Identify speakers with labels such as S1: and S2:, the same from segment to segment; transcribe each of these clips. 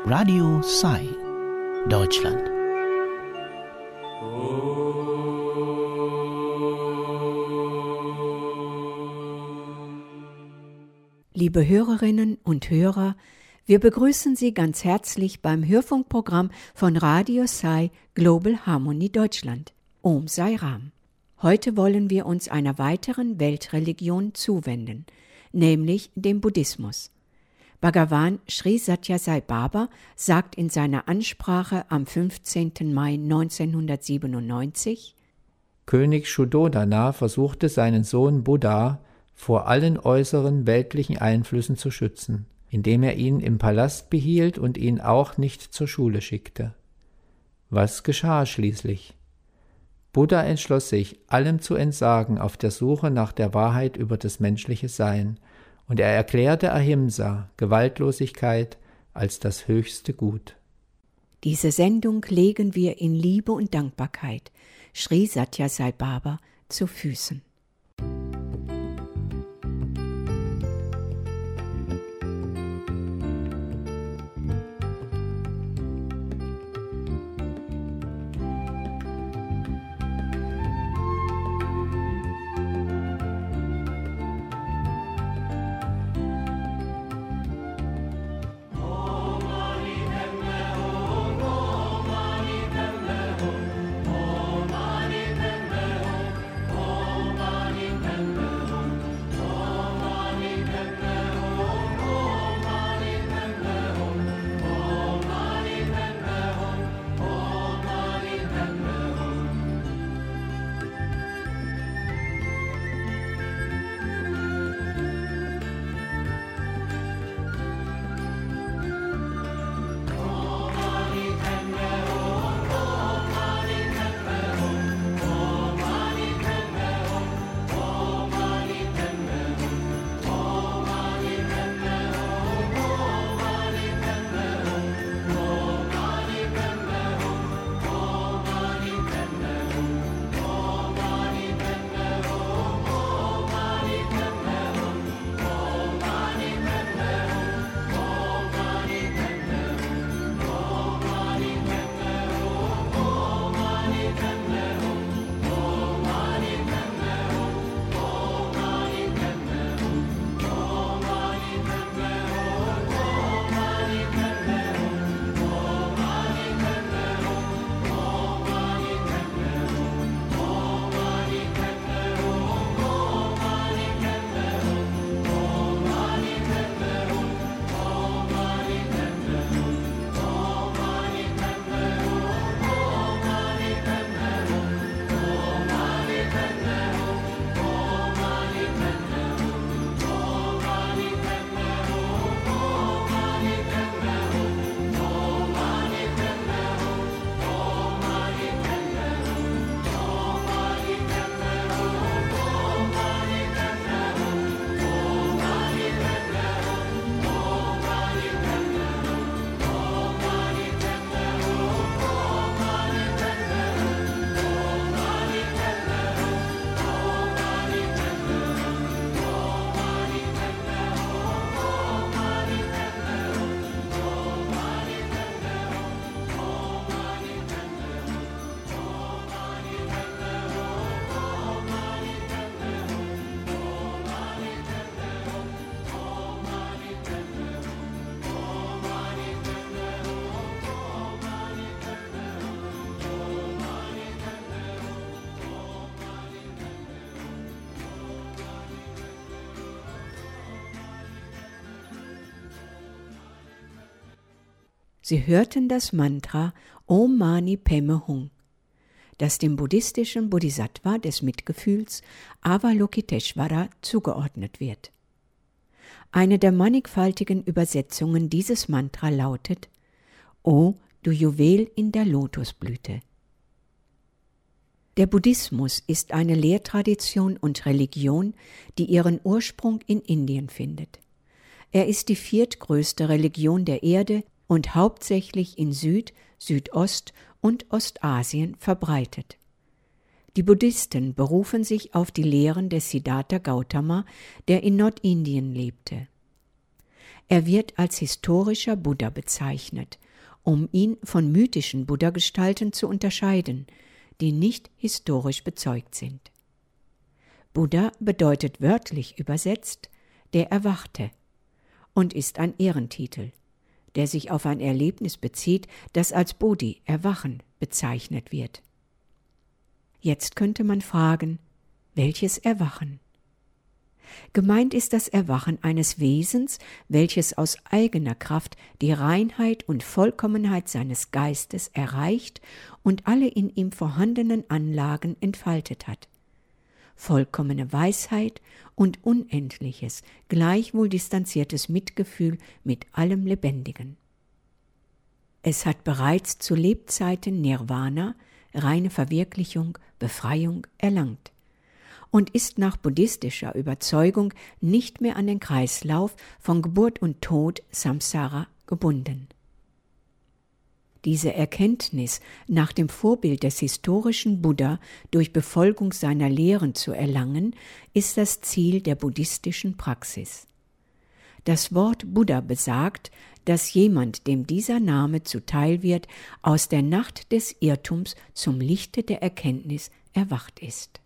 S1: Radio Sai, Deutschland.
S2: Liebe Hörerinnen und Hörer, wir begrüßen Sie ganz herzlich beim Hörfunkprogramm von Radio Sai Global Harmony Deutschland, Om Sai Ram. Heute wollen wir uns einer weiteren Weltreligion zuwenden, nämlich dem Buddhismus. Bhagavan Sri Sathya Sai Baba sagt in seiner Ansprache am 15. Mai 1997:
S3: König Shuddhodana versuchte seinen Sohn Buddha vor allen äußeren weltlichen Einflüssen zu schützen, indem er ihn im Palast behielt und ihn auch nicht zur Schule schickte. Was geschah schließlich? Buddha entschloss sich, allem zu entsagen auf der Suche nach der Wahrheit über das menschliche Sein, und er erklärte Ahimsa, Gewaltlosigkeit, als das höchste Gut.
S2: Diese Sendung legen wir in Liebe und Dankbarkeit Sri Sathya Sai Baba zu Füßen. Sie hörten das Mantra Om Mani Padme Hum, das dem buddhistischen Bodhisattva des Mitgefühls Avalokiteshvara zugeordnet wird. Eine der mannigfaltigen Übersetzungen dieses Mantra lautet: O du Juwel in der Lotusblüte. Der Buddhismus ist eine Lehrtradition und Religion, die ihren Ursprung in Indien findet. Er ist die viertgrößte Religion der Erde und hauptsächlich in Süd-, Südost- und Ostasien verbreitet. Die Buddhisten berufen sich auf die Lehren des Siddhartha Gautama, der in Nordindien lebte. Er wird als historischer Buddha bezeichnet, um ihn von mythischen Buddha-Gestalten zu unterscheiden, die nicht historisch bezeugt sind. Buddha bedeutet wörtlich übersetzt der Erwachte und ist ein Ehrentitel, der sich auf ein Erlebnis bezieht, das als Bodhi, Erwachen, bezeichnet wird. Jetzt könnte man fragen, welches Erwachen? Gemeint ist das Erwachen eines Wesens, welches aus eigener Kraft die Reinheit und Vollkommenheit seines Geistes erreicht und alle in ihm vorhandenen Anlagen entfaltet hat. Vollkommene Weisheit und unendliches, gleichwohl distanziertes Mitgefühl mit allem Lebendigen. Es hat bereits zu Lebzeiten Nirvana, reine Verwirklichung, Befreiung erlangt und ist nach buddhistischer Überzeugung nicht mehr an den Kreislauf von Geburt und Tod Samsara gebunden. Diese Erkenntnis, nach dem Vorbild des historischen Buddha durch Befolgung seiner Lehren zu erlangen, ist das Ziel der buddhistischen Praxis. Das Wort Buddha besagt, dass jemand, dem dieser Name zuteil wird, aus der Nacht des Irrtums zum Lichte der Erkenntnis erwacht ist.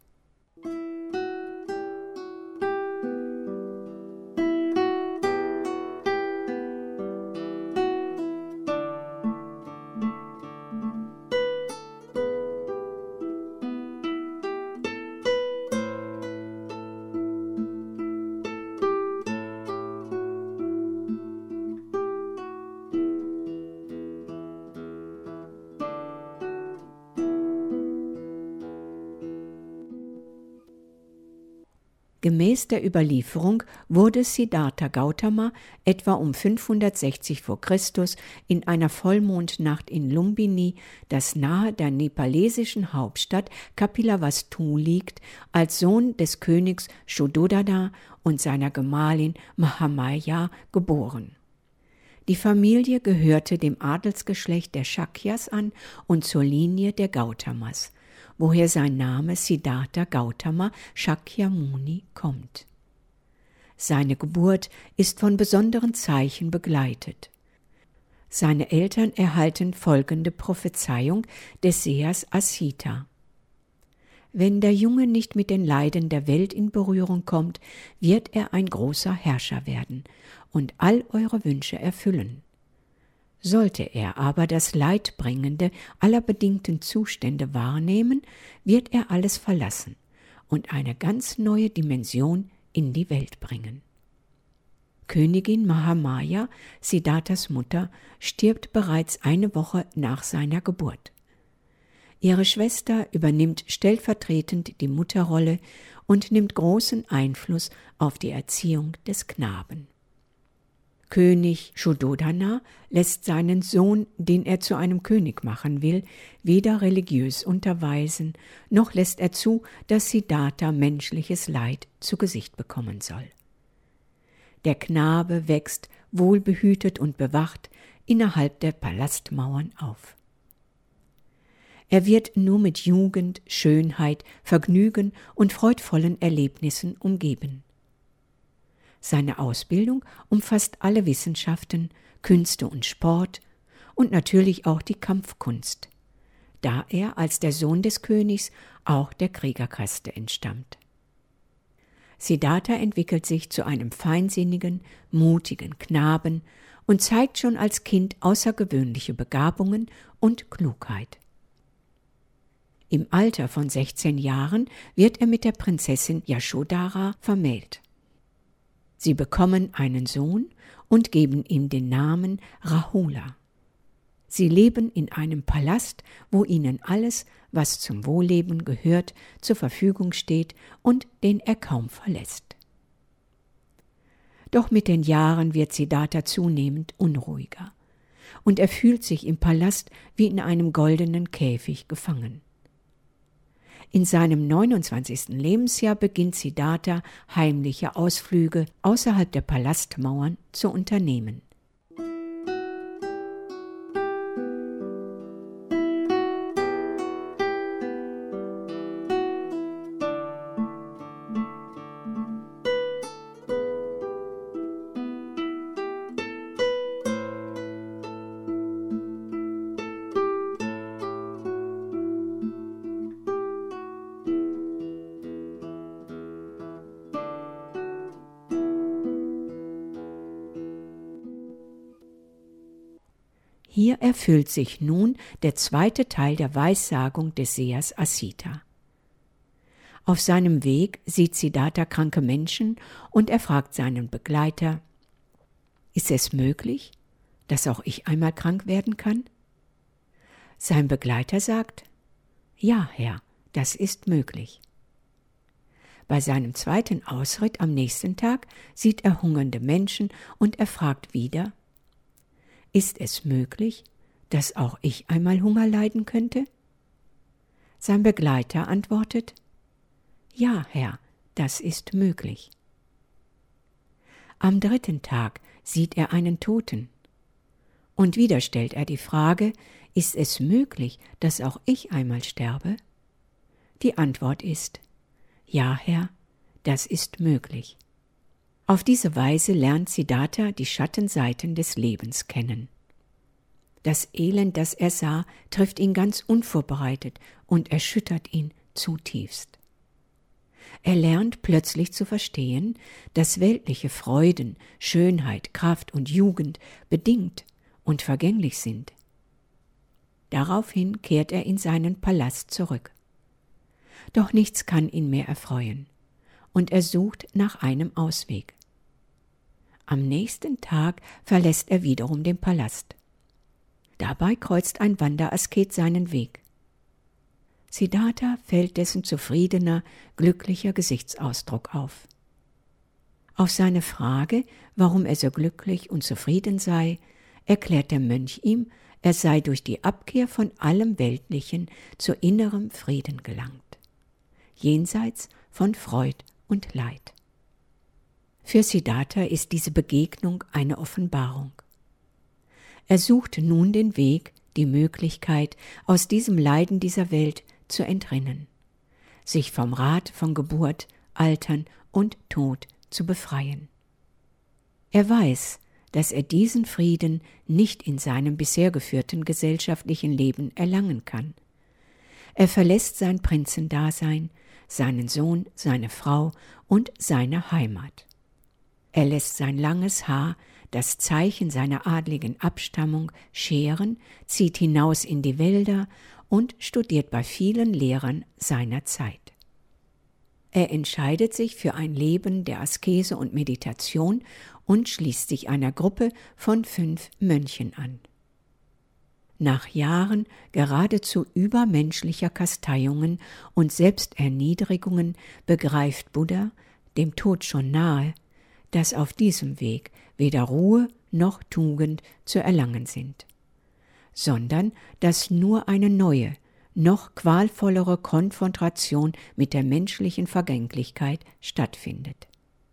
S2: Gemäß der Überlieferung wurde Siddhartha Gautama etwa um 560 v. Chr. in einer Vollmondnacht in Lumbini, das nahe der nepalesischen Hauptstadt Kapilavastu liegt, als Sohn des Königs Shuddhodana und seiner Gemahlin Mahamaya geboren. Die Familie gehörte dem Adelsgeschlecht der Shakyas an und zur Linie der Gautamas, woher sein Name Siddhartha Gautama Shakyamuni kommt. Seine Geburt ist von besonderen Zeichen begleitet. Seine Eltern erhalten folgende Prophezeiung des Sehers Asita: Wenn der Junge nicht mit den Leiden der Welt in Berührung kommt, wird er ein großer Herrscher werden und all eure Wünsche erfüllen. Sollte er aber das Leidbringende aller bedingten Zustände wahrnehmen, wird er alles verlassen und eine ganz neue Dimension in die Welt bringen. Königin Mahamaya, Siddharthas Mutter, stirbt bereits eine Woche nach seiner Geburt. Ihre Schwester übernimmt stellvertretend die Mutterrolle und nimmt großen Einfluss auf die Erziehung des Knaben. König Shuddhodana lässt seinen Sohn, den er zu einem König machen will, weder religiös unterweisen, noch lässt er zu, dass Siddhartha menschliches Leid zu Gesicht bekommen soll. Der Knabe wächst, wohlbehütet und bewacht, innerhalb der Palastmauern auf. Er wird nur mit Jugend, Schönheit, Vergnügen und freudvollen Erlebnissen umgeben. Seine Ausbildung umfasst alle Wissenschaften, Künste und Sport und natürlich auch die Kampfkunst, da er als der Sohn des Königs auch der Kriegerkaste entstammt. Siddhartha entwickelt sich zu einem feinsinnigen, mutigen Knaben und zeigt schon als Kind außergewöhnliche Begabungen und Klugheit. Im Alter von 16 Jahren wird er mit der Prinzessin Yashodhara vermählt. Sie bekommen einen Sohn und geben ihm den Namen Rahula. Sie leben in einem Palast, wo ihnen alles, was zum Wohlleben gehört, zur Verfügung steht und den er kaum verlässt. Doch mit den Jahren wird Siddhartha zunehmend unruhiger und er fühlt sich im Palast wie in einem goldenen Käfig gefangen. In seinem 29. Lebensjahr beginnt Siddhartha, heimliche Ausflüge außerhalb der Palastmauern zu unternehmen. Hier erfüllt sich nun der zweite Teil der Weissagung des Sehers Asita. Auf seinem Weg sieht Siddhartha kranke Menschen und er fragt seinen Begleiter: Ist es möglich, dass auch ich einmal krank werden kann? Sein Begleiter sagt: Ja, Herr, das ist möglich. Bei seinem zweiten Ausritt am nächsten Tag sieht er hungernde Menschen und er fragt wieder: Ist es möglich, dass auch ich einmal Hunger leiden könnte? Sein Begleiter antwortet: Ja, Herr, das ist möglich. Am dritten Tag sieht er einen Toten. Und wieder stellt er die Frage: Ist es möglich, dass auch ich einmal sterbe? Die Antwort ist: Ja, Herr, das ist möglich. Auf diese Weise lernt Siddhartha die Schattenseiten des Lebens kennen. Das Elend, das er sah, trifft ihn ganz unvorbereitet und erschüttert ihn zutiefst. Er lernt plötzlich zu verstehen, dass weltliche Freuden, Schönheit, Kraft und Jugend bedingt und vergänglich sind. Daraufhin kehrt er in seinen Palast zurück. Doch nichts kann ihn mehr erfreuen, und er sucht nach einem Ausweg. Am nächsten Tag verlässt er wiederum den Palast. Dabei kreuzt ein Wanderasket seinen Weg. Siddhartha fällt dessen zufriedener, glücklicher Gesichtsausdruck auf. Auf seine Frage, warum er so glücklich und zufrieden sei, erklärt der Mönch ihm, er sei durch die Abkehr von allem Weltlichen zu innerem Frieden gelangt, jenseits von Freud und Leid. Für Siddhartha ist diese Begegnung eine Offenbarung. Er sucht nun den Weg, die Möglichkeit, aus diesem Leiden dieser Welt zu entrinnen, sich vom Rad von Geburt, Altern und Tod zu befreien. Er weiß, dass er diesen Frieden nicht in seinem bisher geführten gesellschaftlichen Leben erlangen kann. Er verlässt sein Prinzendasein, seinen Sohn, seine Frau und seine Heimat. Er lässt sein langes Haar, das Zeichen seiner adligen Abstammung, scheren, zieht hinaus in die Wälder und studiert bei vielen Lehrern seiner Zeit. Er entscheidet sich für ein Leben der Askese und Meditation und schließt sich einer Gruppe von 5 Mönchen an. Nach Jahren geradezu übermenschlicher Kasteiungen und Selbsterniedrigungen begreift Buddha, dem Tod schon nahe, dass auf diesem Weg weder Ruhe noch Tugend zu erlangen sind, sondern dass nur eine neue, noch qualvollere Konfrontation mit der menschlichen Vergänglichkeit stattfindet.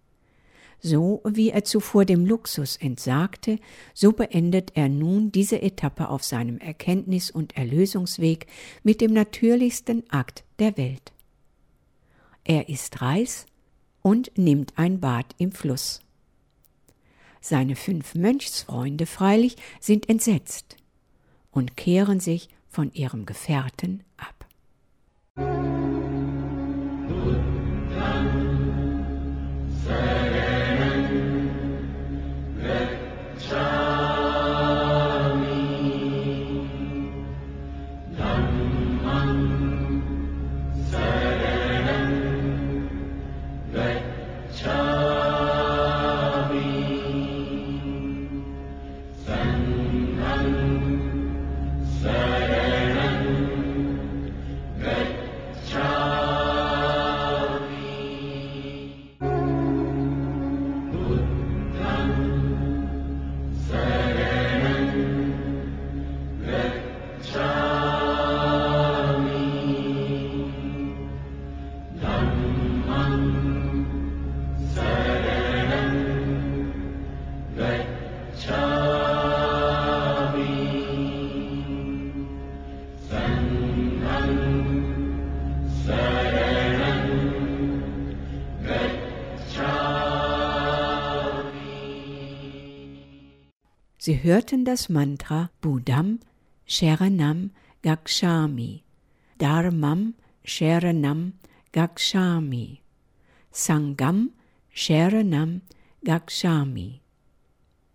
S2: So wie er zuvor dem Luxus entsagte, so beendet er nun diese Etappe auf seinem Erkenntnis- und Erlösungsweg mit dem natürlichsten Akt der Welt. Er isst Reis und nimmt ein Bad im Fluss. Seine 5 Mönchsfreunde freilich sind entsetzt und kehren sich von ihrem Gefährten ab. Sie hörten das Mantra Buddham Sharanam Gacchami, Dharmam Sharanam Gacchami, Sangham Sharanam Gacchami.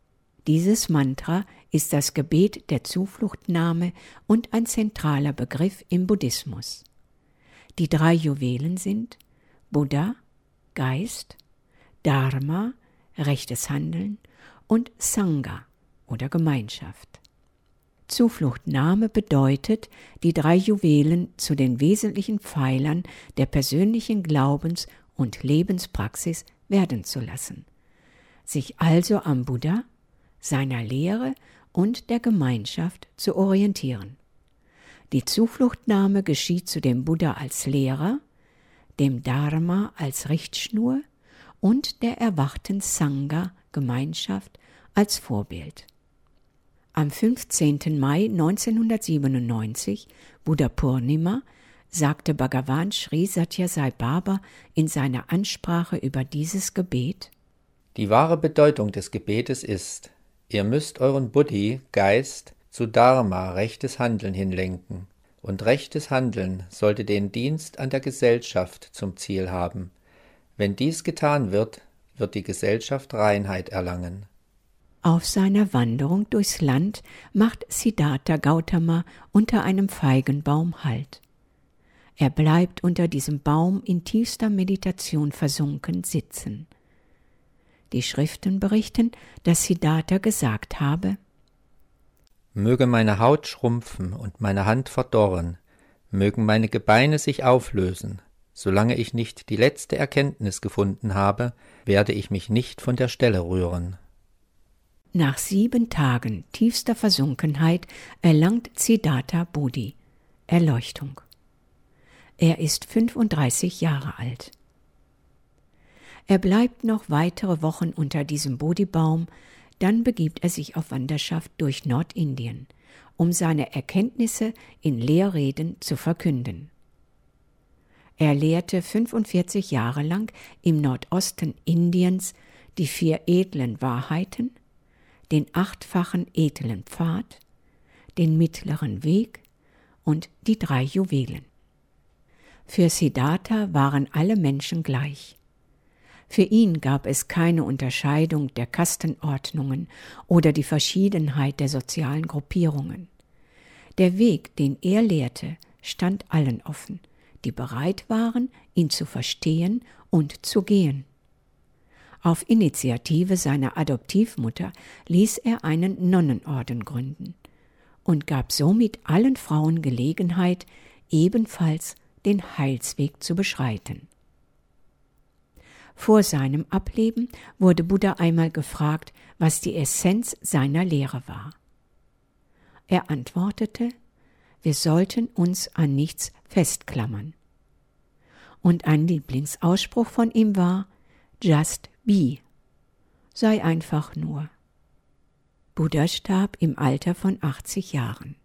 S2: Dieses Mantra ist das Gebet der Zufluchtnahme und ein zentraler Begriff im Buddhismus. Die 3 Juwelen sind Buddha, Geist, Dharma, rechtes Handeln und Sangha oder Gemeinschaft. Zufluchtnahme bedeutet, die 3 Juwelen zu den wesentlichen Pfeilern der persönlichen Glaubens- und Lebenspraxis werden zu lassen, sich also am Buddha, seiner Lehre und der Gemeinschaft zu orientieren. Die Zufluchtnahme geschieht zu dem Buddha als Lehrer, dem Dharma als Richtschnur und der erwachten Sangha, Gemeinschaft, als Vorbild. Am 15. Mai 1997, Buddha Purnima, sagte Bhagavan Sri Sathya Sai Baba in seiner Ansprache über dieses Gebet:
S3: Die wahre Bedeutung des Gebetes ist, ihr müsst euren Buddhi, Geist, zu Dharma, rechtes Handeln hinlenken. Und rechtes Handeln sollte den Dienst an der Gesellschaft zum Ziel haben. Wenn dies getan wird, wird die Gesellschaft Reinheit erlangen.
S2: Auf seiner Wanderung durchs Land macht Siddhartha Gautama unter einem Feigenbaum Halt. Er bleibt unter diesem Baum in tiefster Meditation versunken sitzen. Die Schriften berichten, dass Siddhartha gesagt habe:
S3: Möge meine Haut schrumpfen und meine Hand verdorren, mögen meine Gebeine sich auflösen. Solange ich nicht die letzte Erkenntnis gefunden habe, werde ich mich nicht von der Stelle rühren.
S2: Nach 7 Tagen tiefster Versunkenheit erlangt Siddhartha Bodhi, Erleuchtung. Er ist 35 Jahre alt. Er bleibt noch weitere Wochen unter diesem Bodhibaum, dann begibt er sich auf Wanderschaft durch Nordindien, um seine Erkenntnisse in Lehrreden zu verkünden. Er lehrte 45 Jahre lang im Nordosten Indiens die 4 edlen Wahrheiten, den 8-fachen edlen Pfad, den mittleren Weg und die 3 Juwelen. Für Siddhartha waren alle Menschen gleich. Für ihn gab es keine Unterscheidung der Kastenordnungen oder die Verschiedenheit der sozialen Gruppierungen. Der Weg, den er lehrte, stand allen offen, die bereit waren, ihn zu verstehen und zu gehen. Auf Initiative seiner Adoptivmutter ließ er einen Nonnenorden gründen und gab somit allen Frauen Gelegenheit, ebenfalls den Heilsweg zu beschreiten. Vor seinem Ableben wurde Buddha einmal gefragt, was die Essenz seiner Lehre war. Er antwortete: Wir sollten uns an nichts festklammern. Und ein Lieblingsausspruch von ihm war: Just be, sei einfach nur. Buddha starb im Alter von 80 Jahren.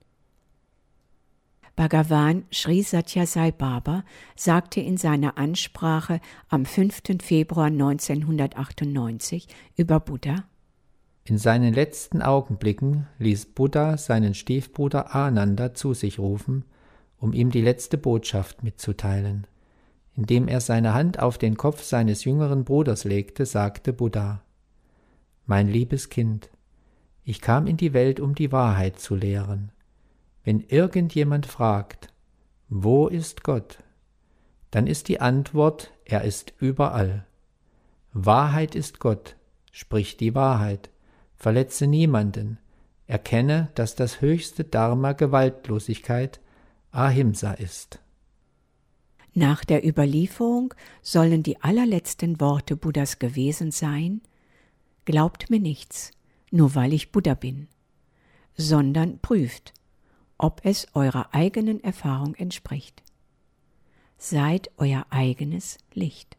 S2: Bhagavan Sri Sathya Sai Baba sagte in seiner Ansprache am 5. Februar 1998 über Buddha:
S3: In seinen letzten Augenblicken ließ Buddha seinen Stiefbruder Ananda zu sich rufen, um ihm die letzte Botschaft mitzuteilen. Indem er seine Hand auf den Kopf seines jüngeren Bruders legte, sagte Buddha: Mein liebes Kind, ich kam in die Welt, um die Wahrheit zu lehren. Wenn irgendjemand fragt, wo ist Gott? Dann ist die Antwort, er ist überall. Wahrheit ist Gott, sprich die Wahrheit, verletze niemanden, erkenne, dass das höchste Dharma Gewaltlosigkeit, Ahimsa ist.
S2: Nach der Überlieferung sollen die allerletzten Worte Buddhas gewesen sein: Glaubt mir nichts, nur weil ich Buddha bin, sondern prüft, ob es eurer eigenen Erfahrung entspricht. Seid euer eigenes Licht.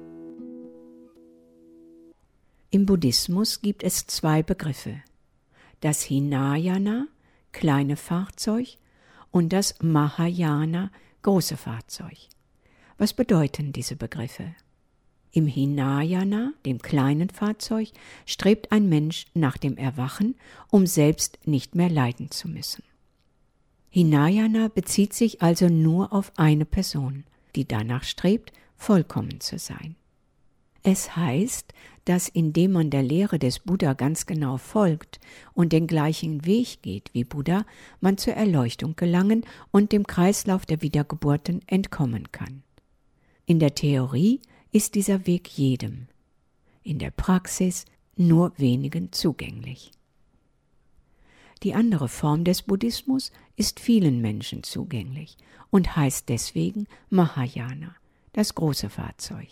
S2: Im Buddhismus gibt es 2 Begriffe: das Hinayana, kleine Fahrzeug, und das Mahayana, große Fahrzeug. Was bedeuten diese Begriffe? Im Hinayana, dem kleinen Fahrzeug, strebt ein Mensch nach dem Erwachen, um selbst nicht mehr leiden zu müssen. Hinayana bezieht sich also nur auf eine Person, die danach strebt, vollkommen zu sein. Es heißt, dass indem man der Lehre des Buddha ganz genau folgt und den gleichen Weg geht wie Buddha, man zur Erleuchtung gelangen und dem Kreislauf der Wiedergeburten entkommen kann. In der Theorie ist dieser Weg jedem, in der Praxis nur wenigen zugänglich. Die andere Form des Buddhismus ist vielen Menschen zugänglich und heißt deswegen Mahayana, das große Fahrzeug.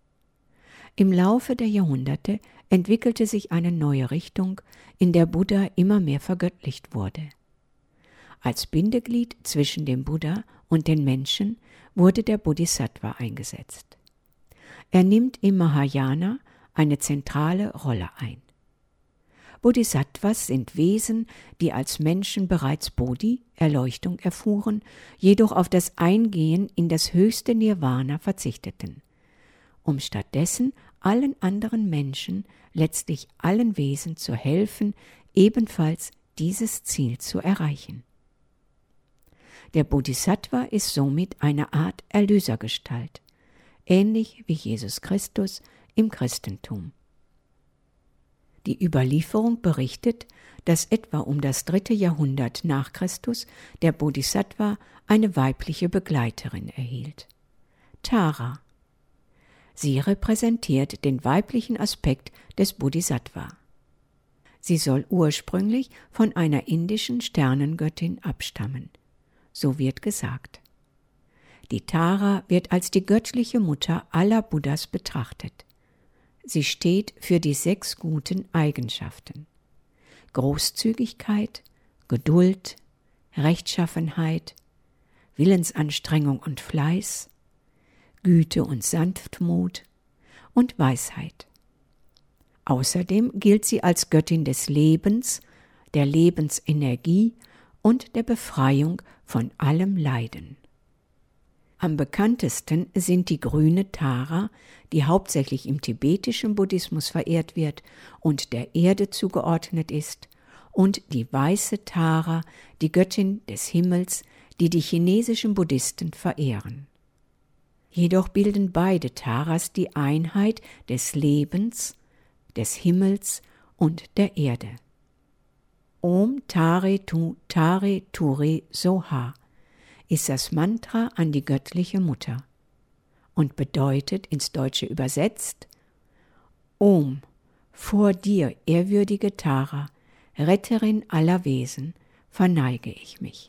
S2: Im Laufe der Jahrhunderte entwickelte sich eine neue Richtung, in der Buddha immer mehr vergöttlicht wurde. Als Bindeglied zwischen dem Buddha und den Menschen wurde der Bodhisattva eingesetzt. Er nimmt im Mahayana eine zentrale Rolle ein. Bodhisattvas sind Wesen, die als Menschen bereits Bodhi, Erleuchtung, erfuhren, jedoch auf das Eingehen in das höchste Nirvana verzichteten, um stattdessen allen anderen Menschen, letztlich allen Wesen zu helfen, ebenfalls dieses Ziel zu erreichen. Der Bodhisattva ist somit eine Art Erlösergestalt, ähnlich wie Jesus Christus im Christentum. Die Überlieferung berichtet, dass etwa um das 3. Jahrhundert nach Christus der Bodhisattva eine weibliche Begleiterin erhielt, Tara. Sie repräsentiert den weiblichen Aspekt des Bodhisattva. Sie soll ursprünglich von einer indischen Sternengöttin abstammen. So wird gesagt. Die Tara wird als die göttliche Mutter aller Buddhas betrachtet. Sie steht für die 6 guten Eigenschaften: Großzügigkeit, Geduld, Rechtschaffenheit, Willensanstrengung und Fleiß, Güte und Sanftmut und Weisheit. Außerdem gilt sie als Göttin des Lebens, der Lebensenergie und der Befreiung von allem Leiden. Am bekanntesten sind die grüne Tara, die hauptsächlich im tibetischen Buddhismus verehrt wird und der Erde zugeordnet ist, und die weiße Tara, die Göttin des Himmels, die die chinesischen Buddhisten verehren. Jedoch bilden beide Taras die Einheit des Lebens, des Himmels und der Erde. Om Tare Tu Tare Ture Soha ist das Mantra an die göttliche Mutter und bedeutet ins Deutsche übersetzt: Om, vor dir, ehrwürdige Tara, Retterin aller Wesen, verneige ich mich.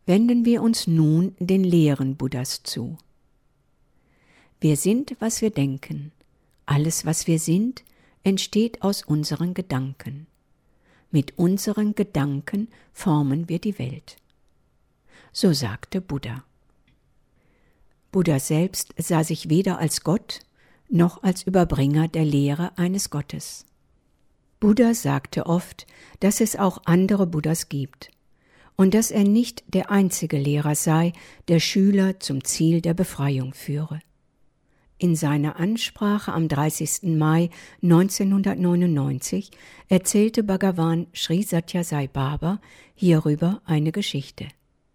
S2: Wenden wir uns nun den Lehren Buddhas zu. Wir sind, was wir denken. Alles, was wir sind, entsteht aus unseren Gedanken. Mit unseren Gedanken formen wir die Welt. So sagte Buddha. Buddha selbst sah sich weder als Gott noch als Überbringer der Lehre eines Gottes. Buddha sagte oft, dass es auch andere Buddhas gibt und dass er nicht der einzige Lehrer sei, der Schüler zum Ziel der Befreiung führe. In seiner Ansprache am 30. Mai 1999 erzählte Bhagavan Sri Sathya Sai Baba hierüber eine Geschichte.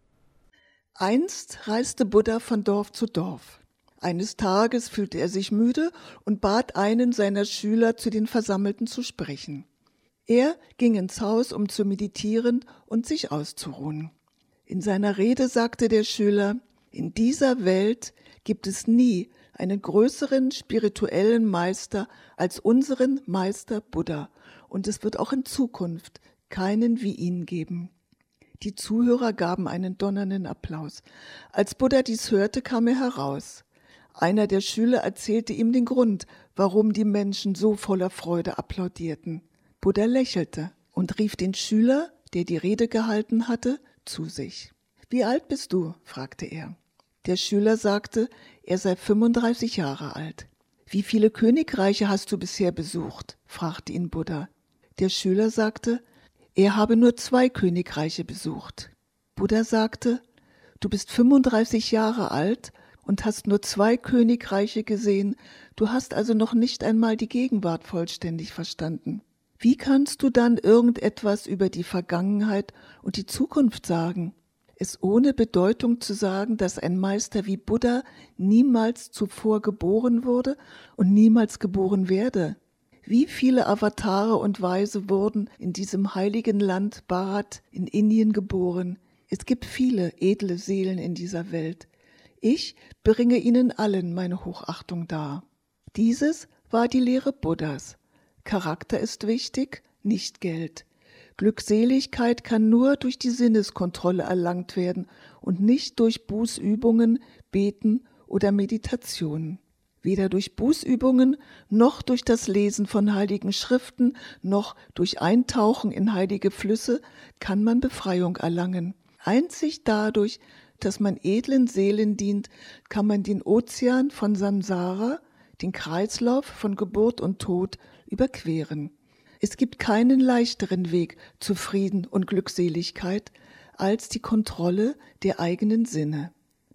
S4: Einst reiste Buddha von Dorf zu Dorf. Eines Tages fühlte er sich müde und bat einen seiner Schüler, zu den Versammelten zu sprechen. Er ging ins Haus, um zu meditieren und sich auszuruhen. In seiner Rede sagte der Schüler: In dieser Welt gibt es nie einen größeren spirituellen Meister als unseren Meister Buddha, und es wird auch in Zukunft keinen wie ihn geben. Die Zuhörer gaben einen donnernden Applaus. Als Buddha dies hörte, kam er heraus. Einer der Schüler erzählte ihm den Grund, warum die Menschen so voller Freude applaudierten. Buddha lächelte und rief den Schüler, der die Rede gehalten hatte, zu sich. »Wie alt bist du?« fragte er. Der Schüler sagte, er sei 35 Jahre alt. »Wie viele Königreiche hast du bisher besucht?« fragte ihn Buddha. Der Schüler sagte, er habe nur 2 Königreiche besucht. Buddha sagte, du bist 35 Jahre alt und hast nur 2 Königreiche gesehen, du hast also noch nicht einmal die Gegenwart vollständig verstanden. Wie kannst du dann irgendetwas über die Vergangenheit und die Zukunft sagen? Es ohne Bedeutung zu sagen, dass ein Meister wie Buddha niemals zuvor geboren wurde und niemals geboren werde. Wie viele Avatare und Weise wurden in diesem heiligen Land Bharat in Indien geboren? Es gibt viele edle Seelen in dieser Welt. Ich bringe ihnen allen meine Hochachtung dar. Dieses war die Lehre Buddhas. Charakter ist wichtig, nicht Geld. Glückseligkeit kann nur durch die Sinneskontrolle erlangt werden und nicht durch Bußübungen, Beten oder Meditationen. Weder durch Bußübungen, noch durch das Lesen von heiligen Schriften, noch durch Eintauchen in heilige Flüsse kann man Befreiung erlangen. Einzig dadurch, dass man edlen Seelen dient, kann man den Ozean von Samsara, den Kreislauf von Geburt und Tod, überqueren. Es gibt keinen leichteren Weg zu Frieden und Glückseligkeit als die Kontrolle der eigenen Sinne.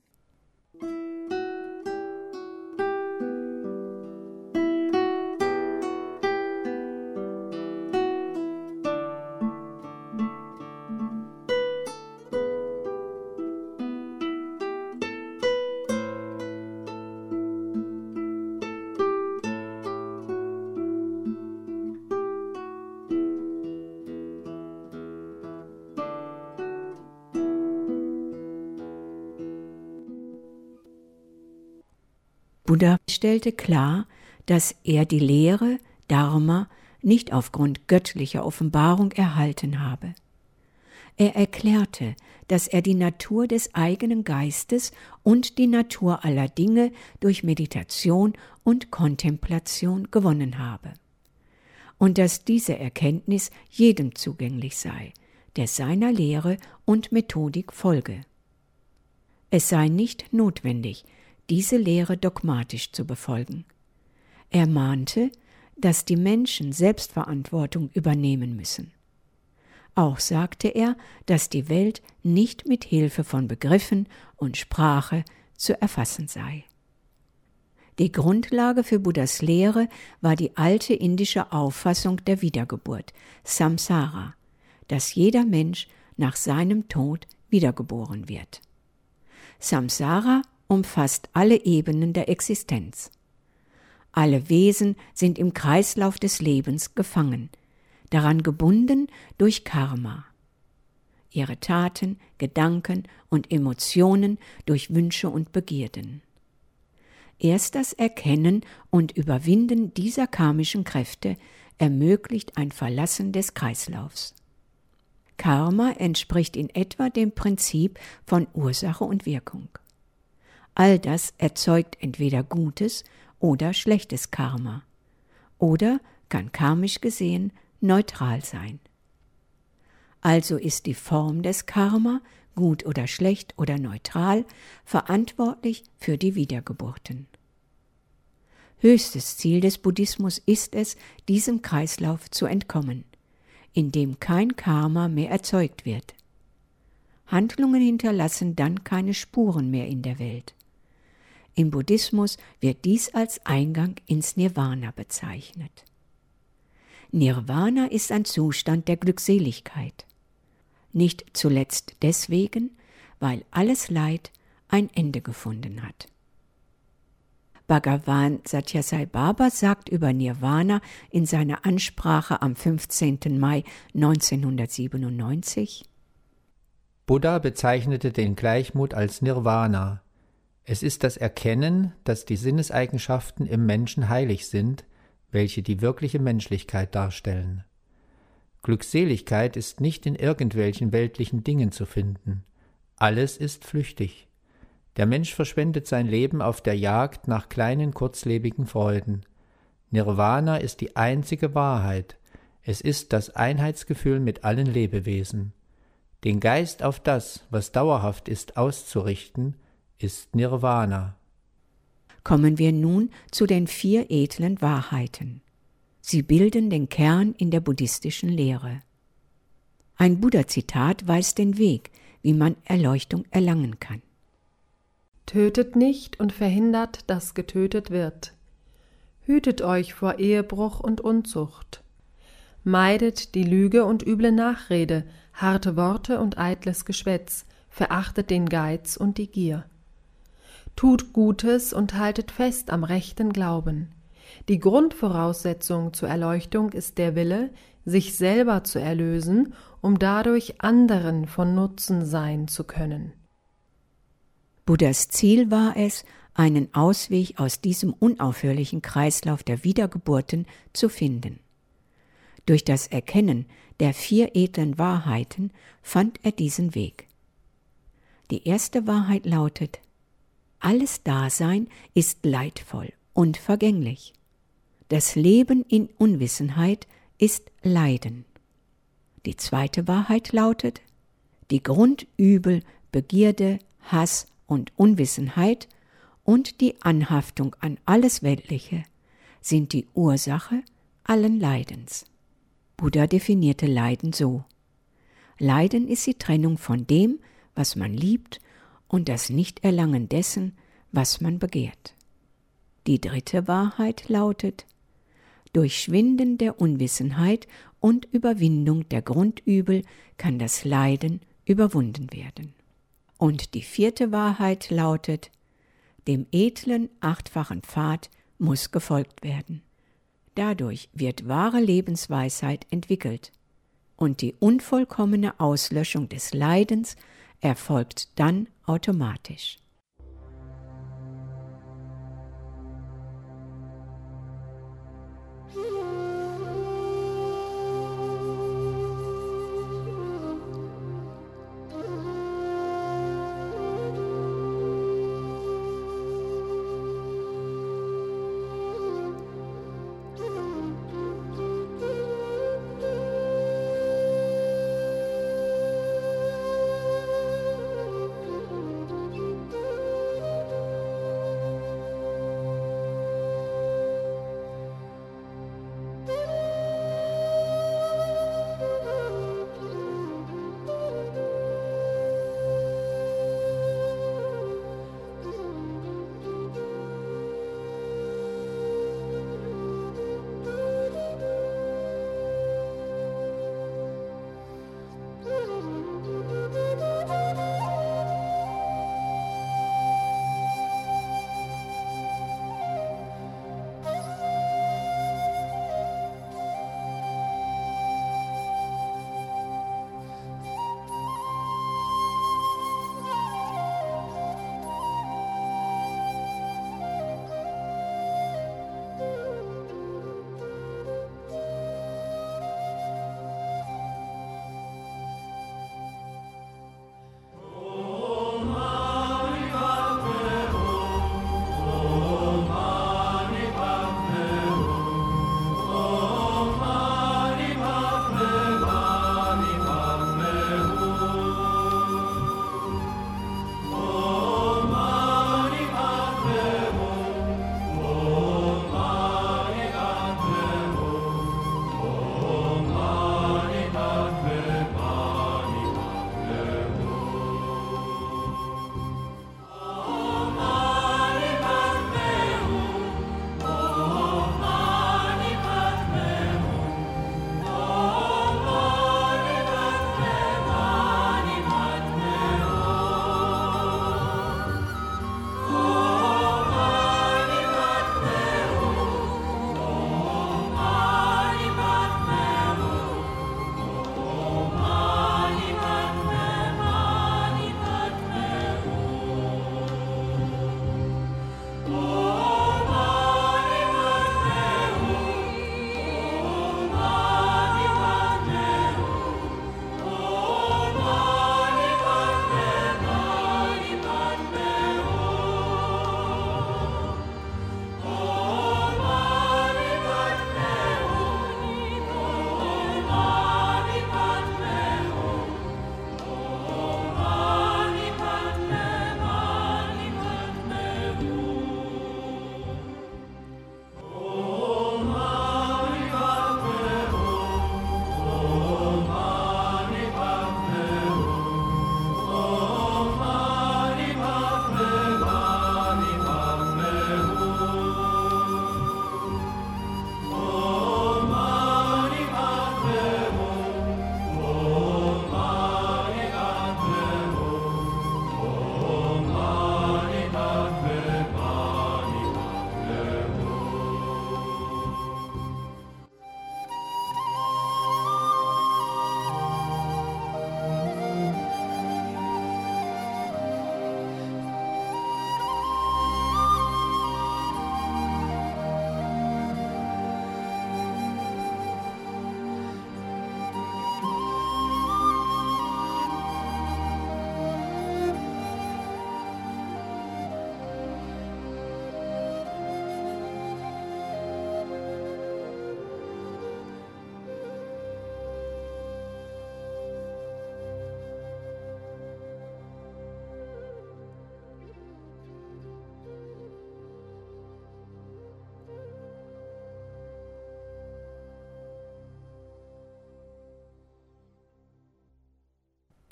S2: Buddha stellte klar, dass er die Lehre Dharma nicht aufgrund göttlicher Offenbarung erhalten habe. Er erklärte, dass er die Natur des eigenen Geistes und die Natur aller Dinge durch Meditation und Kontemplation gewonnen habe und dass diese Erkenntnis jedem zugänglich sei, der seiner Lehre und Methodik folge. Es sei nicht notwendig, diese Lehre dogmatisch zu befolgen. Er mahnte, dass die Menschen Selbstverantwortung übernehmen müssen. Auch sagte er, dass die Welt nicht mit Hilfe von Begriffen und Sprache zu erfassen sei. Die Grundlage für Buddhas Lehre war die alte indische Auffassung der Wiedergeburt, Samsara, dass jeder Mensch nach seinem Tod wiedergeboren wird. Samsara umfasst alle Ebenen der Existenz. Alle Wesen sind im Kreislauf des Lebens gefangen, daran gebunden durch Karma. Ihre Taten, Gedanken und Emotionen durch Wünsche und Begierden. Erst das Erkennen und Überwinden dieser karmischen Kräfte ermöglicht ein Verlassen des Kreislaufs. Karma entspricht in etwa dem Prinzip von Ursache und Wirkung. All das erzeugt entweder gutes oder schlechtes Karma oder kann karmisch gesehen neutral sein. Also ist die Form des Karma, gut oder schlecht oder neutral, verantwortlich für die Wiedergeburten. Höchstes Ziel des Buddhismus ist es, diesem Kreislauf zu entkommen, in dem kein Karma mehr erzeugt wird. Handlungen hinterlassen dann keine Spuren mehr in der Welt. Im Buddhismus wird dies als Eingang ins Nirvana bezeichnet. Nirvana ist ein Zustand der Glückseligkeit. Nicht zuletzt deswegen, weil alles Leid ein Ende gefunden hat. Bhagavan Satyasai Baba sagt über Nirvana in seiner Ansprache am 15. Mai 1997:
S3: Buddha bezeichnete den Gleichmut als Nirvana. Es ist das Erkennen, dass die Sinneseigenschaften im Menschen heilig sind, welche die wirkliche Menschlichkeit darstellen. Glückseligkeit ist nicht in irgendwelchen weltlichen Dingen zu finden. Alles ist flüchtig. Der Mensch verschwendet sein Leben auf der Jagd nach kleinen, kurzlebigen Freuden. Nirvana ist die einzige Wahrheit. Es ist das Einheitsgefühl mit allen Lebewesen. Den Geist auf das, was dauerhaft ist, auszurichten, ist Nirvana.
S2: Kommen wir nun zu den 4 edlen Wahrheiten. Sie bilden den Kern in der buddhistischen Lehre. Ein Buddha-Zitat weist den Weg, wie man Erleuchtung erlangen kann.
S5: Tötet nicht und verhindert, dass getötet wird. Hütet euch vor Ehebruch und Unzucht. Meidet die Lüge und üble Nachrede, harte Worte und eitles Geschwätz, verachtet den Geiz und die Gier. Tut Gutes und haltet fest am rechten Glauben. Die Grundvoraussetzung zur Erleuchtung ist der Wille, sich selber zu erlösen, um dadurch anderen von Nutzen sein zu können.
S2: Buddhas Ziel war es, einen Ausweg aus diesem unaufhörlichen Kreislauf der Wiedergeburten zu finden. Durch das Erkennen der 4 edlen Wahrheiten fand er diesen Weg. Die erste Wahrheit lautet: Alles Dasein ist leidvoll und vergänglich. Das Leben in Unwissenheit ist Leiden. Die zweite Wahrheit lautet: Die Grundübel Begierde, Hass und Unwissenheit und die Anhaftung an alles Weltliche sind die Ursache allen Leidens. Buddha definierte Leiden so: Leiden ist die Trennung von dem, was man liebt, und das Nichterlangen dessen, was man begehrt. Die dritte Wahrheit lautet: Durch Schwinden der Unwissenheit und Überwindung der Grundübel kann das Leiden überwunden werden. Und die vierte Wahrheit lautet: Dem edlen 8-fachen Pfad muss gefolgt werden. Dadurch wird wahre Lebensweisheit entwickelt und die unvollkommene Auslöschung des Leidens erfolgt dann automatisch.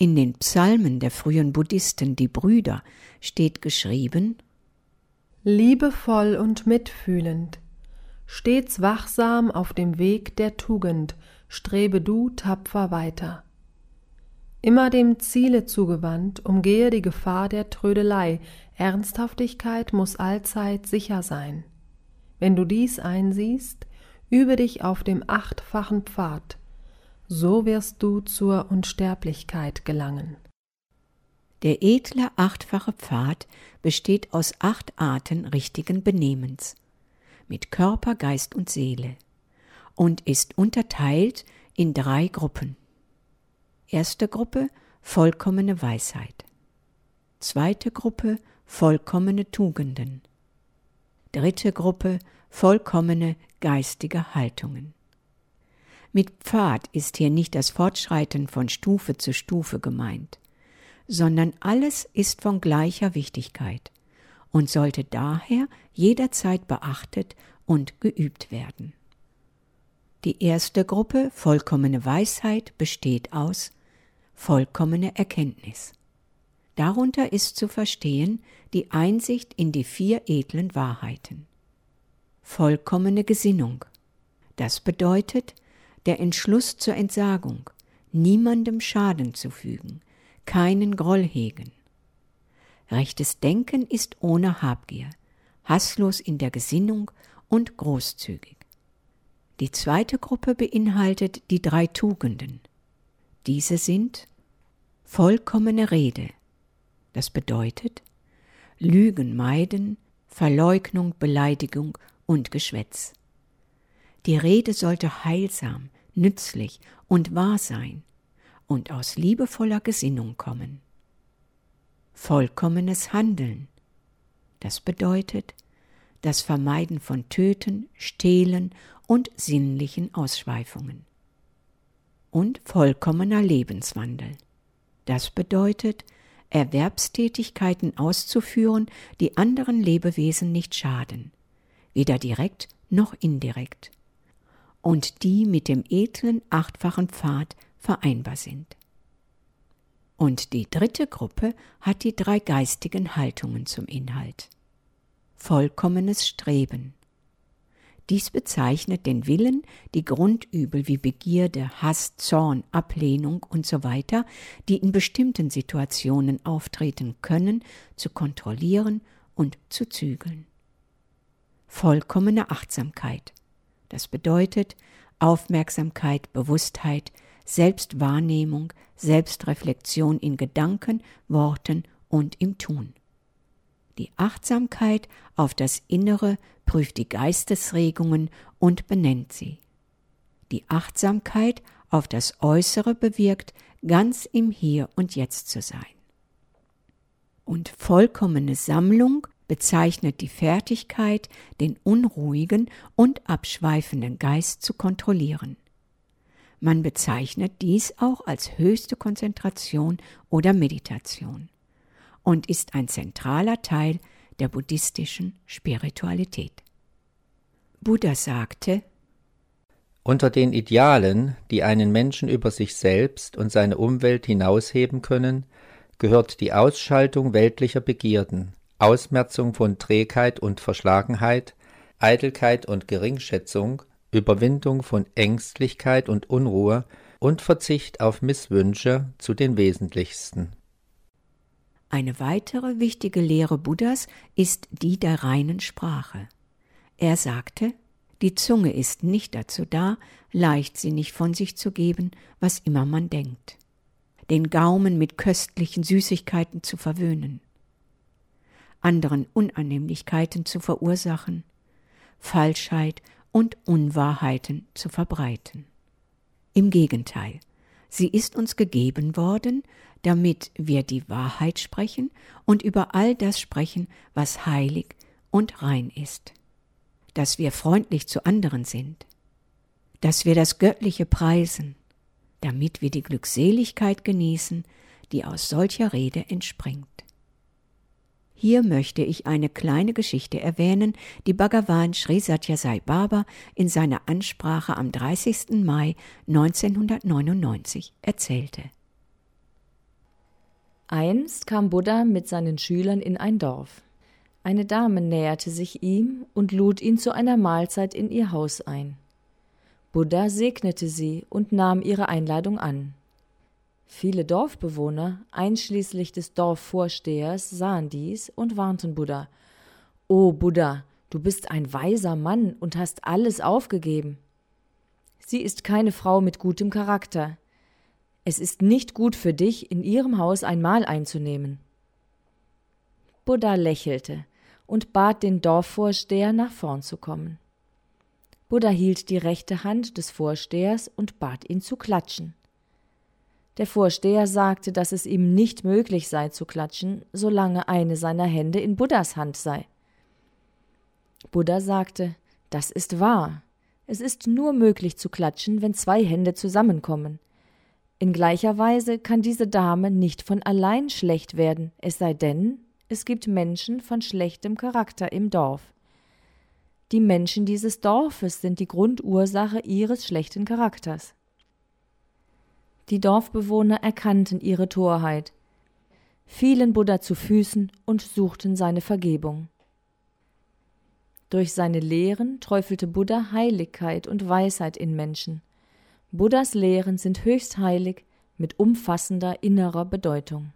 S2: In den Psalmen der frühen Buddhisten, die Brüder, steht geschrieben:
S5: Liebevoll und mitfühlend, stets wachsam auf dem Weg der Tugend, strebe du tapfer weiter. Immer dem Ziele zugewandt, umgehe die Gefahr der Trödelei, Ernsthaftigkeit muss allzeit sicher sein. Wenn du dies einsiehst, übe dich auf dem 8-fachen Pfad, so wirst du zur Unsterblichkeit gelangen.
S2: Der edle 8-fache Pfad besteht aus 8 Arten richtigen Benehmens, mit Körper, Geist und Seele, und ist unterteilt in 3 Gruppen. Erste Gruppe, vollkommene Weisheit. Zweite Gruppe, vollkommene Tugenden. Dritte Gruppe, vollkommene geistige Haltungen. Mit Pfad ist hier nicht das Fortschreiten von Stufe zu Stufe gemeint, sondern alles ist von gleicher Wichtigkeit und sollte daher jederzeit beachtet und geübt werden. Die erste Gruppe, vollkommene Weisheit, besteht aus vollkommene Erkenntnis. Darunter ist zu verstehen die Einsicht in die 4 edlen Wahrheiten. Vollkommene Gesinnung, das bedeutet der Entschluss zur Entsagung, niemandem Schaden zu fügen, keinen Groll hegen. Rechtes Denken ist ohne Habgier, hasslos in der Gesinnung und großzügig. Die zweite Gruppe beinhaltet die 3 Tugenden. Diese sind vollkommene Rede, das bedeutet Lügen meiden, Verleugnung, Beleidigung und Geschwätz. Die Rede sollte heilsam, nützlich und wahr sein und aus liebevoller Gesinnung kommen. Vollkommenes Handeln, das bedeutet das Vermeiden von Töten, Stehlen und sinnlichen Ausschweifungen. Und vollkommener Lebenswandel, das bedeutet Erwerbstätigkeiten auszuführen, die anderen Lebewesen nicht schaden, weder direkt noch indirekt, und die mit dem edlen 8-fachen Pfad vereinbar sind. Und die dritte Gruppe hat die 3 geistigen Haltungen zum Inhalt. Vollkommenes Streben. Dies bezeichnet den Willen, die Grundübel wie Begierde, Hass, Zorn, Ablehnung usw., die in bestimmten Situationen auftreten können, zu kontrollieren und zu zügeln. Vollkommene Achtsamkeit. Das bedeutet Aufmerksamkeit, Bewusstheit, Selbstwahrnehmung, Selbstreflexion in Gedanken, Worten und im Tun. Die Achtsamkeit auf das Innere prüft die Geistesregungen und benennt sie. Die Achtsamkeit auf das Äußere bewirkt, ganz im Hier und Jetzt zu sein. Und vollkommene Sammlung bezeichnet die Fertigkeit, den unruhigen und abschweifenden Geist zu kontrollieren. Man bezeichnet dies auch als höchste Konzentration oder Meditation und ist ein zentraler Teil der buddhistischen Spiritualität. Buddha sagte:
S3: Unter den Idealen, die einen Menschen über sich selbst und seine Umwelt hinausheben können, gehört die Ausschaltung weltlicher Begierden, Ausmerzung von Trägheit und Verschlagenheit, Eitelkeit und Geringschätzung, Überwindung von Ängstlichkeit und Unruhe und Verzicht auf Misswünsche zu den wesentlichsten.
S2: Eine weitere wichtige Lehre Buddhas ist die der reinen Sprache. Er sagte: Die Zunge ist nicht dazu da, leichtsinnig von sich zu geben, was immer man denkt, den Gaumen mit köstlichen Süßigkeiten zu verwöhnen, anderen Unannehmlichkeiten zu verursachen, Falschheit und Unwahrheiten zu verbreiten. Im Gegenteil, sie ist uns gegeben worden, damit wir die Wahrheit sprechen und über all das sprechen, was heilig und rein ist. Dass wir freundlich zu anderen sind, dass wir das Göttliche preisen, damit wir die Glückseligkeit genießen, die aus solcher Rede entspringt. Hier möchte ich eine kleine Geschichte erwähnen, die Bhagavan Sri Sathya Sai Baba in seiner Ansprache am 30. Mai 1999 erzählte.
S6: Einst kam Buddha mit seinen Schülern in ein Dorf. Eine Dame näherte sich ihm und lud ihn zu einer Mahlzeit in ihr Haus ein. Buddha segnete sie und nahm ihre Einladung an. Viele Dorfbewohner, einschließlich des Dorfvorstehers, sahen dies und warnten Buddha: »O Buddha, du bist ein weiser Mann und hast alles aufgegeben. Sie ist keine Frau mit gutem Charakter. Es ist nicht gut für dich, in ihrem Haus ein Mahl einzunehmen.« Buddha lächelte und bat den Dorfvorsteher, nach vorn zu kommen. Buddha hielt die rechte Hand des Vorstehers und bat ihn zu klatschen. Der Vorsteher sagte, dass es ihm nicht möglich sei zu klatschen, solange eine seiner Hände in Buddhas Hand sei. Buddha sagte: »Das ist wahr. Es ist nur möglich zu klatschen, wenn 2 Hände zusammenkommen. In gleicher Weise kann diese Dame nicht von allein schlecht werden, es sei denn, es gibt Menschen von schlechtem Charakter im Dorf. Die Menschen dieses Dorfes sind die Grundursache ihres schlechten Charakters.« Die Dorfbewohner erkannten ihre Torheit, fielen Buddha zu Füßen und suchten seine Vergebung. Durch seine Lehren träufelte Buddha Heiligkeit und Weisheit in Menschen. Buddhas Lehren sind höchst heilig mit umfassender innerer Bedeutung.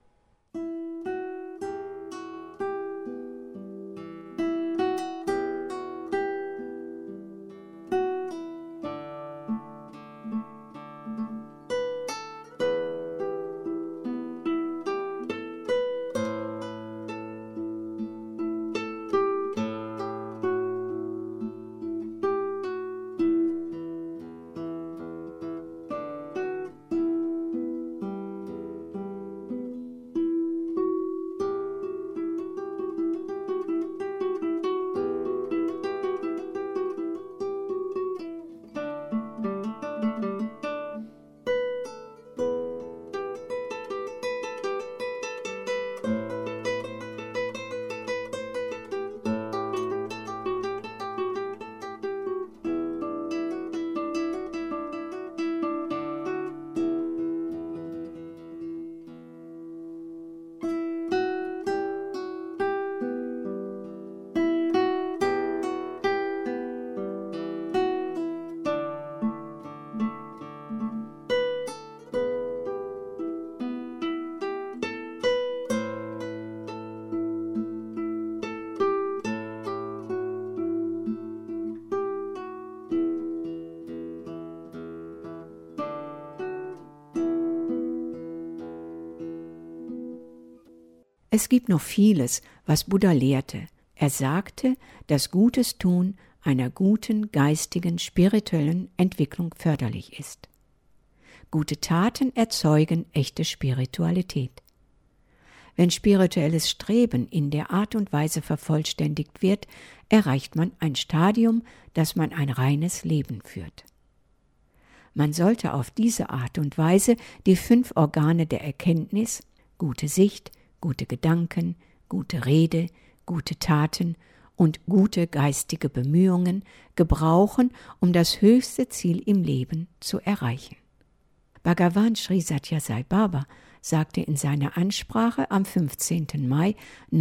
S2: Es gibt noch vieles, was Buddha lehrte. Er sagte, dass gutes Tun einer guten geistigen, spirituellen Entwicklung förderlich ist. Gute Taten erzeugen echte Spiritualität. Wenn spirituelles Streben in der Art und Weise vervollständigt wird, erreicht man ein Stadium, dass man ein reines Leben führt. Man sollte auf diese Art und Weise die 5 Organe der Erkenntnis, gute Sicht, gute Gedanken, gute Rede, gute Taten und gute geistige Bemühungen gebrauchen, um das höchste Ziel im Leben zu erreichen. Bhagavan Sri Sathya Sai Baba sagte in seiner Ansprache am 15. Mai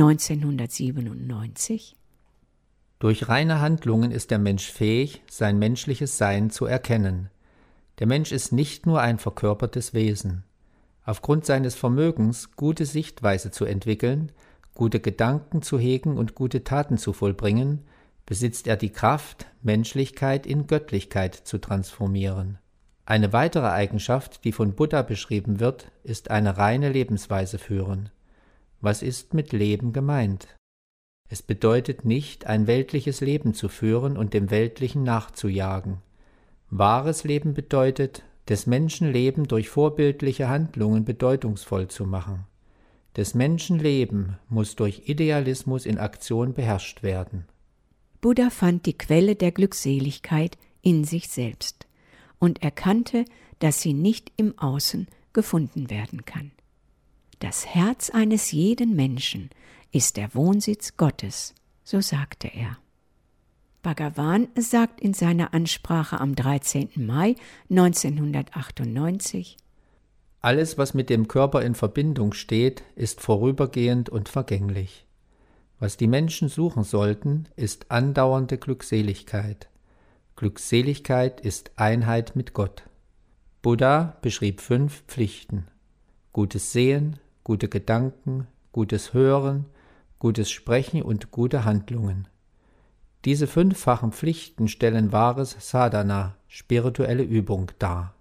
S2: 1997:
S3: Durch reine Handlungen ist der Mensch fähig, sein menschliches Sein zu erkennen. Der Mensch ist nicht nur ein verkörpertes Wesen. Aufgrund seines Vermögens, gute Sichtweise zu entwickeln, gute Gedanken zu hegen und gute Taten zu vollbringen, besitzt er die Kraft, Menschlichkeit in Göttlichkeit zu transformieren. Eine weitere Eigenschaft, die von Buddha beschrieben wird, ist eine reine Lebensweise führen. Was ist mit Leben gemeint? Es bedeutet nicht, ein weltliches Leben zu führen und dem Weltlichen nachzujagen. Wahres Leben bedeutet, des Menschen Leben durch vorbildliche Handlungen bedeutungsvoll zu machen. Des Menschen Leben muss durch Idealismus in Aktion beherrscht werden.
S2: Buddha fand die Quelle der Glückseligkeit in sich selbst und erkannte, dass sie nicht im Außen gefunden werden kann. Das Herz eines jeden Menschen ist der Wohnsitz Gottes, so sagte er. Bhagavan sagt in seiner Ansprache am 13. Mai 1998:
S3: Alles, was mit dem Körper in Verbindung steht, ist vorübergehend und vergänglich. Was die Menschen suchen sollten, ist andauernde Glückseligkeit. Glückseligkeit ist Einheit mit Gott. Buddha beschrieb 5 Pflichten: gutes Sehen, gute Gedanken, gutes Hören, gutes Sprechen und gute Handlungen. Diese 5-fachen Pflichten stellen wahres Sadhana, spirituelle Übung, dar.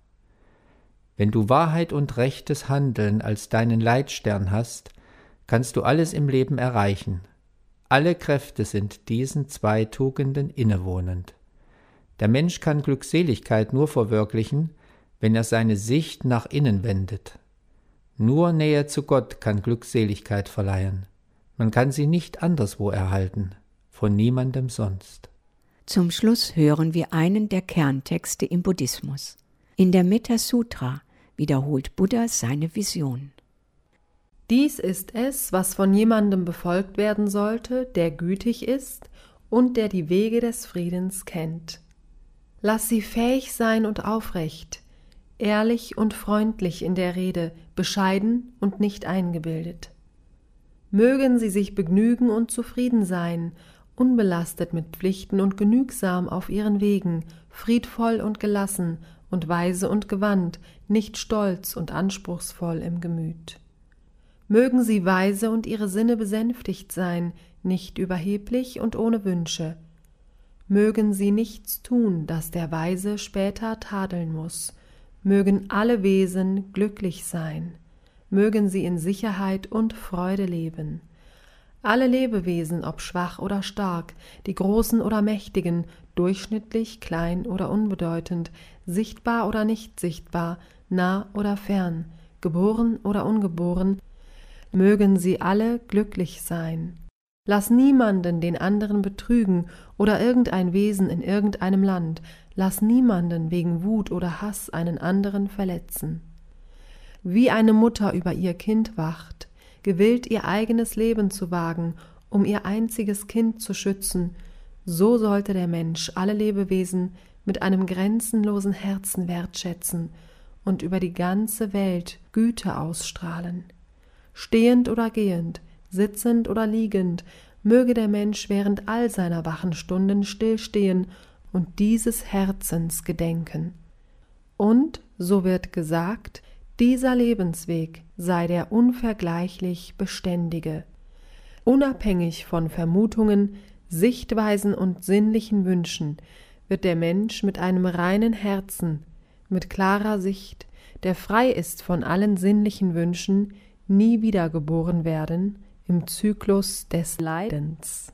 S3: Wenn du Wahrheit und rechtes Handeln als deinen Leitstern hast, kannst du alles im Leben erreichen. Alle Kräfte sind diesen 2 Tugenden innewohnend. Der Mensch kann Glückseligkeit nur verwirklichen, wenn er seine Sicht nach innen wendet. Nur Nähe zu Gott kann Glückseligkeit verleihen. Man kann sie nicht anderswo erhalten, von niemandem sonst.
S2: Zum Schluss hören wir einen der Kerntexte im Buddhismus. In der Metta Sutra wiederholt Buddha seine Vision.
S5: Dies ist es, was von jemandem befolgt werden sollte, der gütig ist und der die Wege des Friedens kennt. Lass sie fähig sein und aufrecht, ehrlich und freundlich in der Rede, bescheiden und nicht eingebildet. Mögen sie sich begnügen und zufrieden sein, unbelastet mit Pflichten und genügsam auf ihren Wegen, friedvoll und gelassen und weise und gewandt, nicht stolz und anspruchsvoll im Gemüt. Mögen sie weise und ihre Sinne besänftigt sein, nicht überheblich und ohne Wünsche. Mögen sie nichts tun, das der Weise später tadeln muß. Mögen alle Wesen glücklich sein. Mögen sie in Sicherheit und Freude leben. Alle Lebewesen, ob schwach oder stark, die Großen oder Mächtigen, durchschnittlich, klein oder unbedeutend, sichtbar oder nicht sichtbar, nah oder fern, geboren oder ungeboren, mögen sie alle glücklich sein. Lass niemanden den anderen betrügen oder irgendein Wesen in irgendeinem Land, lass niemanden wegen Wut oder Hass einen anderen verletzen. Wie eine Mutter über ihr Kind wacht, gewillt ihr eigenes Leben zu wagen, um ihr einziges Kind zu schützen, so sollte der Mensch alle Lebewesen mit einem grenzenlosen Herzen wertschätzen und über die ganze Welt Güte ausstrahlen. Stehend oder gehend, sitzend oder liegend, möge der Mensch während all seiner wachen Stunden stillstehen und dieses Herzens gedenken. Und, so wird gesagt, dieser Lebensweg sei der unvergleichlich beständige. Unabhängig von Vermutungen, Sichtweisen und sinnlichen Wünschen wird der Mensch mit einem reinen Herzen, mit klarer Sicht, der frei ist von allen sinnlichen Wünschen, nie wiedergeboren werden im Zyklus des Leidens.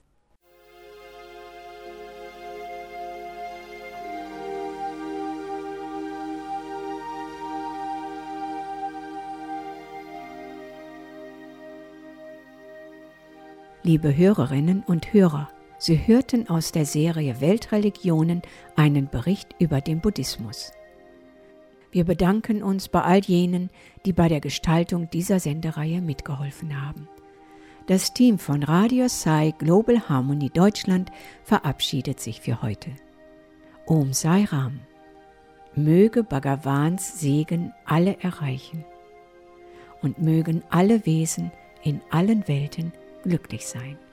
S2: Liebe Hörerinnen und Hörer, Sie hörten aus der Serie Weltreligionen einen Bericht über den Buddhismus. Wir bedanken uns bei all jenen, die bei der Gestaltung dieser Sendereihe mitgeholfen haben. Das Team von Radio Sai Global Harmony Deutschland verabschiedet sich für heute. Om Sai Ram. Möge Bhagavans Segen alle erreichen und mögen alle Wesen in allen Welten glücklich sein.